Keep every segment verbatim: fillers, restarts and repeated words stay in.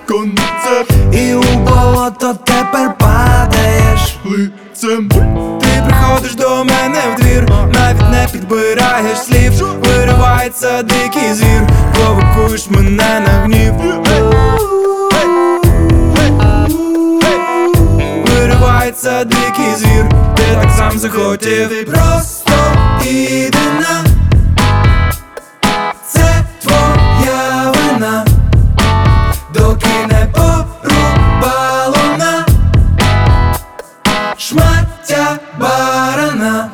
концерт. І у болото тепер падаєш Лицем ти приходиш до мене в двір, навіть не підбираєш слів. Виривається дикий звір, провокуєш мене на гнів. Виривається дикий звір, ти так сам захотів. Ти просто єдина, це твоя вина, доки не порубало на шмаття барана.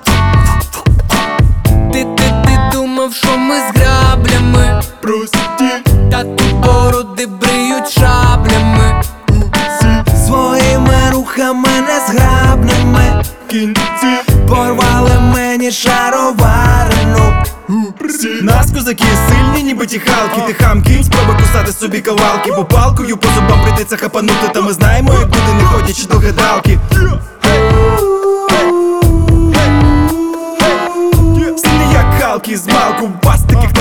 Ти, ти, ти думав, що ми з граблями, прості та тут бороди бриють шаблями. Своїми рухами незграбними кінці порвали мені шароварину. нас козаки сильні, ніби ті халки. Ти хам кінь, спроби кусати собі кавалки, бо палкою по зубам прийдеться хапанути. Та ми знаємо, як буде, не ходячи до гадалки. Сильні як халки з малку, вас таких